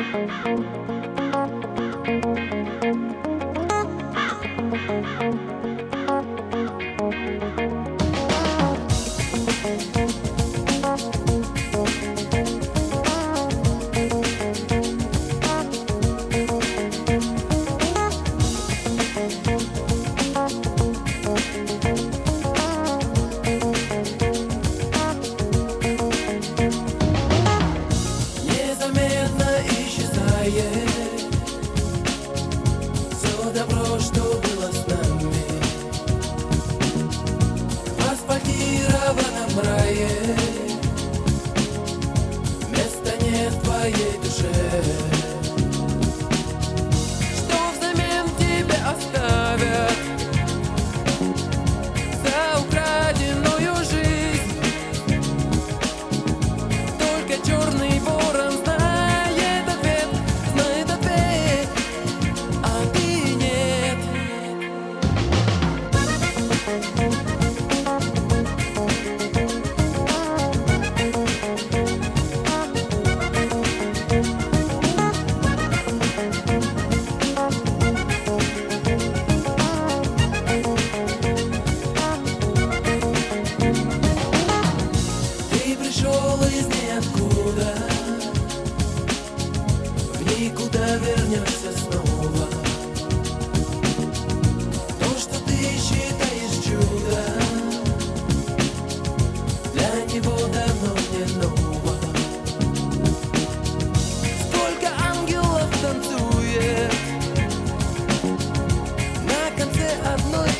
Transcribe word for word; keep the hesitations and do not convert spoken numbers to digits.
Незаметно исчезает все добро, что было с нами. В асфальтированном рае места нет в твоей душе. Что взамен тебе оставят за украденную жизнь? Только черный ворон знает ответ, знает ответ, а ты нет. Ты пришел из ниоткуда, в никуда вернешься снова. То, что ты считаешь чудом, для него давно не ново. Сколько ангелов танцует на конце одной